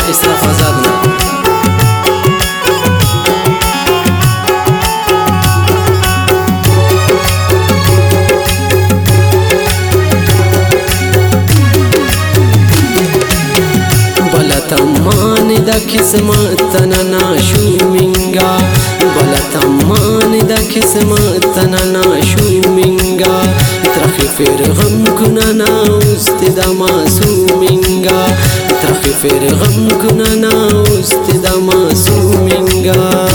اسراف آزادنا بلتمان دا قسمتنا ناشومینگا بلتمان دا قسمتنا ناشومینگا ترخی فرغم کننا است دا معصومینگا ترخی فرغم کننا است دا معصومینگا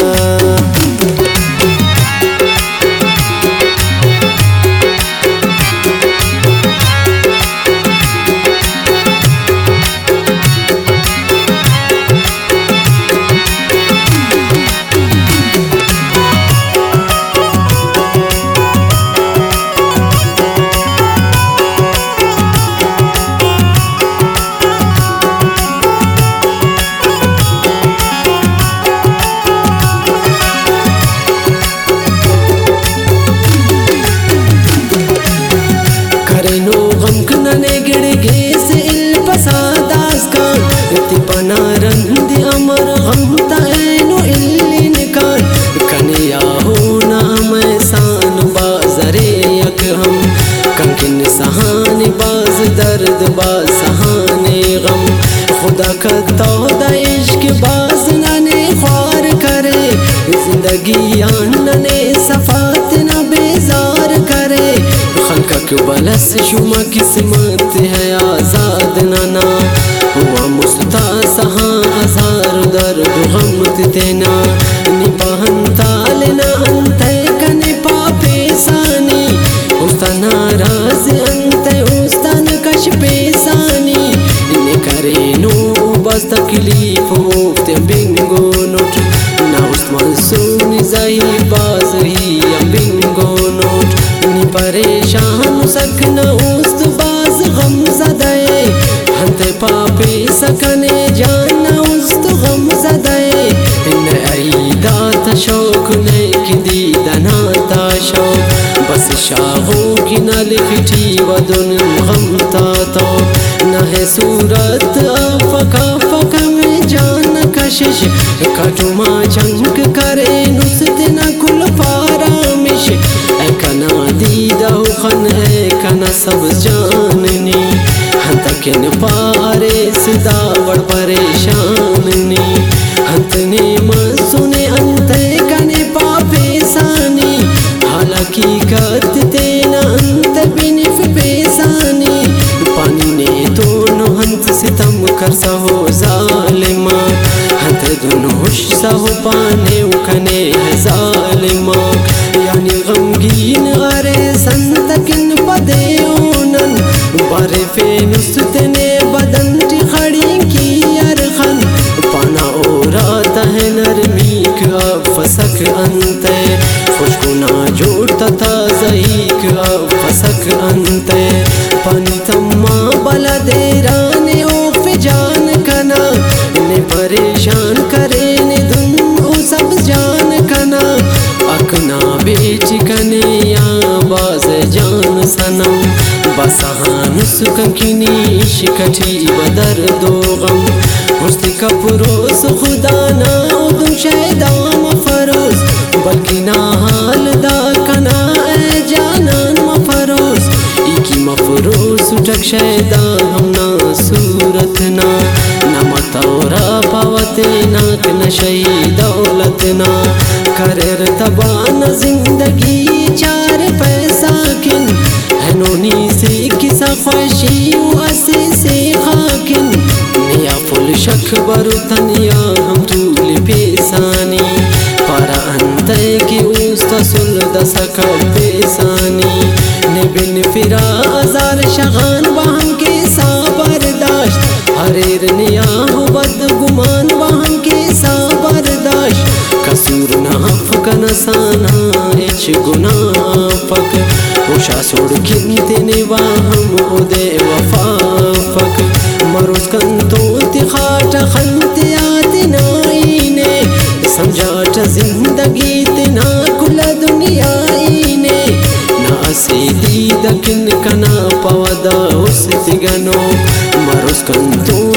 पनारंद अमर गमता ऐनो इल्लिन कान कनिया होना मैं सान बाजरे यक हम कंकिन सहाने बाज दर्द बाज सहाने गम खुदा का तौदा इश्क बाज नने ख्वार करे जिंदगी आनने सफात न बेजार करे खलक बलस शुमा किस्मत है आजाद नाना हुआ मुस्ता सहा हजार दर्द गम तेना निपहन तालना अंत कने पापे सानी उस्ताना राज अंत उस्तान कश पेसानी ने करे नो बस तकलीफ मुफ्त बिंगो नोट ना उस्मान सोनी जाई बाज ही बिंगो नोट नि परेशान सकना उस्त बाज गम ज़दाए हंते पापे सकने जाना उस्त गम ज़दाए न आईदा तशौक ने की दीदना ताशौक बस शाहों की न लिखटी वदन गम तातो न है सूरत फका फका में जान कशिश कटुमा चंक करे नुस्त न कुल फारामिश कना दीदा खन है कना सब जाननी हंतकिन पारे सदावड़ परेशानी हंतने सुने अंत कने पापे सानी हालांकि कत तेना अंत बिनिफ पेसानी पानी ने दोनों हंत सितम कर सहो जालिमा हंत दोनों हुश सहो पाने उकने है जालिमा यानी गमगीन अरे संतकिन पदे ओनन बारे फेनुस्तने बदन टी खड़ी की अरखन पाना ओराता है नरमी का फसक अंते खुशगुना जोड़ता था ज़ईक फसक अंते पानी तम्मा बला देराने ओफ जान कना ने परेशान करे ने धुन ओ सब जान कना अकना बेटी कने या बाज जान सनम बसहान सुकंकिनी शिकठी बदर दो गम हुस्न कपरोस खुदा ना उदम शैदाम फरोस बल्कि ना हाल दा कना ए जानान मफरोस इकी मफरोस उठक शैदा हम ना सूरत ना मतौरा पावते नाक नशई दौलत ना करेर तबान जिंदगी चार पैसा किन हनोनी से किसा ख्वाशी वसे से खाकिन निया फुल शक बरु तनिया हम तूल पेसानी para अंत की उस्ता सुल दसक पेसानी ने बिन फिरा हजार शगान वहम के साबरदाश्त हरेर निया बद गुमान वहम के साबरदाश्त कसूर ना फक नसाना इच गुना फक उषा सोड़ किंतने वाहम उदे वफा फक मरुज कंतो तिखाट खंतियात नाईने समझाट जिंदगी तना कुल दुनिया ने ना से दीद किन कना पवदा उस तिगनो मरुज कंतो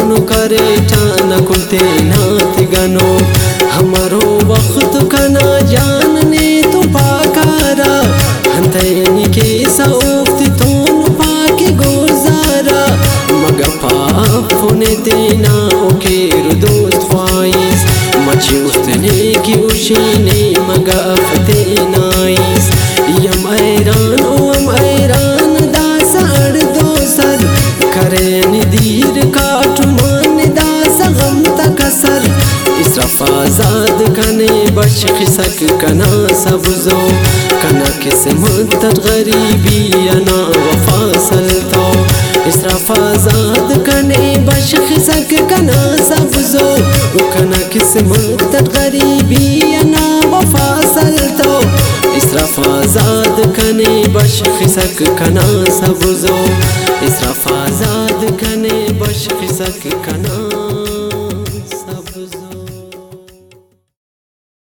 दोनों करे ठाना कुलते नाथ गनो हमारो वक्त कना जानने तो पाकारा हंतैनी के सौफ्त तोन पाके गोजारा मगा पाफुने तेना ओके दोस्त ख्वाइस मची उस्तने की उशीने मगा फते नाइस यम ऐरान ओम ऐरान दास अड़ दोसर करे निदीर काटु मान दास गम तकसर इसराफ आजाद कने बश खिसक कना सबजो कना किस्मत गरीबी अना वफा सलतो इसराफ आजाद कने बश खिसक कना सबजो कना किस्मत गरीबी अना वफा सलतो इसराफ आजाद कने बश खिसक कना सबजो इसराफ आजाद कने बश खिसक कना